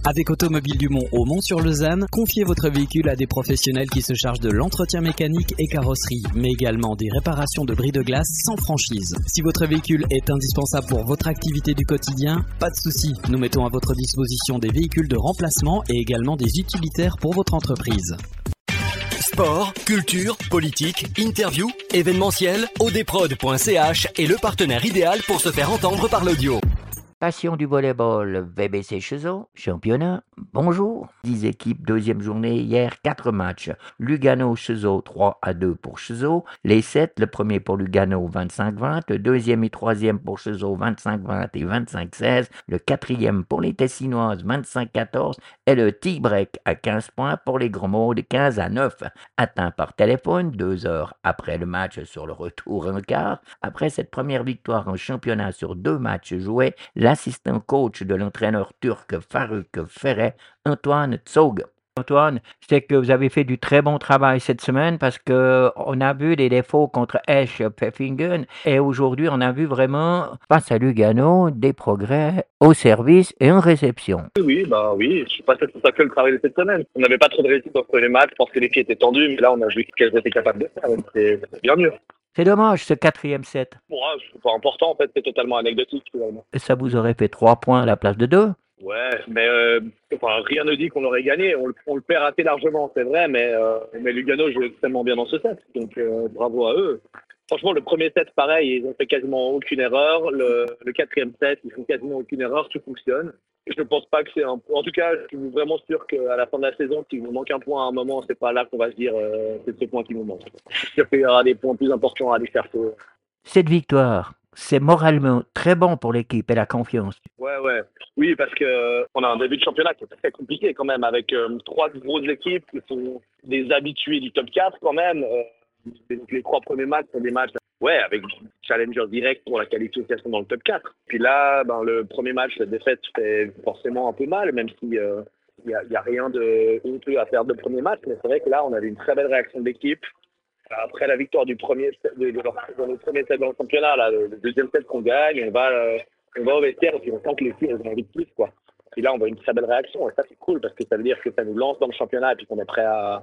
Avec Automobile du Mont au Mont-sur-Lausanne, confiez votre véhicule à des professionnels qui se chargent de l'entretien mécanique et carrosserie, mais également des réparations de bris de glace sans franchise. Si votre véhicule est indispensable pour votre activité du quotidien, pas de souci. Nous mettons à votre disposition des véhicules de remplacement et également des utilitaires pour votre entreprise. Sport, culture, politique, interview, événementiel, odprod.ch est le partenaire idéal pour se faire entendre par l'audio. Passion du volleyball, VBC Cheseaux, championnat, bonjour. 10 équipes, deuxième journée, hier 4 matchs. Lugano-Cheseaux, 3-2 pour Cheseaux. Les 7, le premier pour Lugano, 25-20. Le deuxième et troisième pour Cheseaux, 25-20 et 25-16. Le quatrième pour les Tessinoises, 25-14. Et le tie-break à 15 points pour les Gros Maudes, 15-9. Atteint par téléphone, 2 heures après le match sur le retour en quart. Après cette première victoire en championnat sur 2 matchs joués, l'assistant coach de l'entraîneur turc Faruk Ferre, Antoine Tsog. Antoine, je sais que vous avez fait du très bon travail cette semaine parce qu'on a vu des défauts contre Esch Pfeffingen et aujourd'hui on a vu vraiment, face à Lugano, des progrès au service et en réception. Oui, je suis pas satisfait que le travail de cette semaine. On n'avait pas trop de réussite dans le premier match, je pense que les pieds étaient tendus, mais là on a vu qu'elles étaient capables de faire, donc c'est bien mieux. C'est dommage ce 4e set. Bon, c'est pas important en fait, c'est totalement anecdotique finalement. Et ça vous aurait fait 3 points à la place de 2? Ouais, mais rien ne dit qu'on aurait gagné. On le perd assez largement, c'est vrai, mais Lugano joue extrêmement bien dans ce set, donc bravo à eux. Franchement, le premier set, pareil, ils ont fait quasiment aucune erreur. Le 4e set, ils font quasiment aucune erreur, tout fonctionne. Je ne pense pas que c'est en tout cas, je suis vraiment sûr qu'à la fin de la saison, s'il vous manque un point à un moment, c'est pas là qu'on va se dire c'est ce point qui nous manque. Je suis sûr qu'il y aura des points plus importants à aller chercher. Cette victoire, c'est moralement très bon pour l'équipe et la confiance. Ouais. Oui, parce que on a un début de championnat qui est très compliqué quand même, avec 3 grosses équipes qui sont des habitués du top 4 quand même. Les 3 premiers matchs sont des matchs avec challenger direct pour la qualification dans le top 4. Puis là, le premier match, la défaite fait forcément un peu mal, même si y a rien de honteux à faire de premier match. Mais c'est vrai que là, on avait une très belle réaction de l'équipe. Après la victoire du premier set, dans le premier set dans le championnat, là, le deuxième set qu'on gagne, on va au vestiaire et puis on sent que les filles elles ont envie de plus, quoi. Et là, on voit une très belle réaction et ça, c'est cool parce que ça veut dire que ça nous lance dans le championnat et puis qu'on est prêt à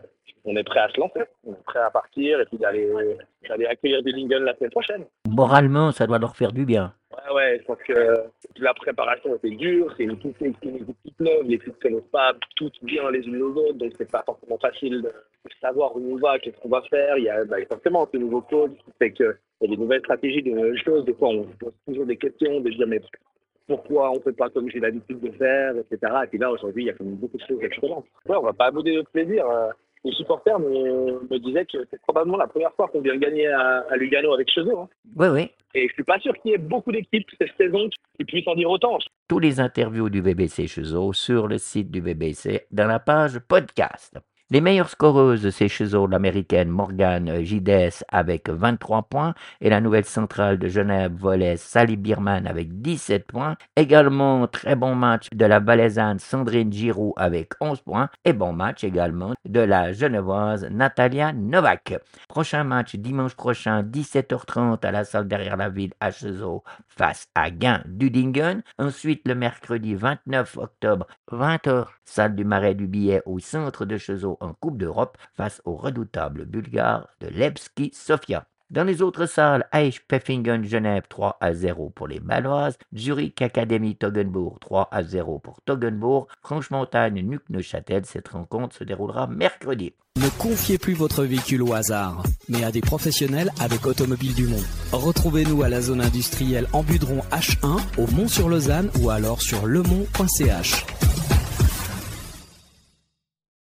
se lancer. On est prêt à partir et puis d'aller accueillir Dillingen la semaine prochaine. Moralement, ça doit leur faire du bien. Ouais, je pense que la préparation était dure, c'est une équipe neuve, les filles ne connaissent pas toutes bien les unes aux autres, donc c'est pas forcément facile de savoir où on va, qu'est-ce qu'on va faire. Il y a forcément ce nouveau coach qui fait qu'il y a des nouvelles stratégies, de nouvelles choses. Des fois, on se pose toujours des questions, de se dire mais pourquoi on ne fait pas comme j'ai l'habitude de faire, etc. Et puis là, aujourd'hui, il y a quand même beaucoup de choses excellentes. Ouais, on ne va pas abouder notre plaisir. Les supporters me disaient que c'est probablement la première fois qu'on vient gagner à Lugano avec Cheseaux. Hein. Oui. Et je ne suis pas sûr qu'il y ait beaucoup d'équipes cette saison qui puissent en dire autant. Tous les interviews du VBC Cheseaux sur le site du VBC dans la page podcast. Les meilleures scoreuses, c'est Cheseaux, l'américaine Morgane Gides avec 23 points et la nouvelle centrale de Genève volley Sally Bierman avec 17 points. Également, très bon match de la Valaisanne Sandrine Giroux avec 11 points et bon match également de la Genevoise Natalia Novak. Prochain match dimanche prochain, 17h30 à la salle derrière la ville à Cheseaux face à Gain-Dudingen. Ensuite, le mercredi 29 octobre, 20h, salle du Marais du Billet au centre de Cheseaux en Coupe d'Europe face au redoutable bulgare de Levski Sofia. Dans les autres salles, Esch Pfeffingen Genève 3-0 pour les Baloises, Zurich Académie Toggenbourg 3-0 pour Toggenbourg, Franche-Montagne Nuc Neuchâtel. Cette rencontre se déroulera mercredi. Ne confiez plus votre véhicule au hasard, mais à des professionnels avec Automobile du Mont. Retrouvez-nous à la zone industrielle en Budron H1 au Mont-sur-Lausanne ou alors sur lemont.ch.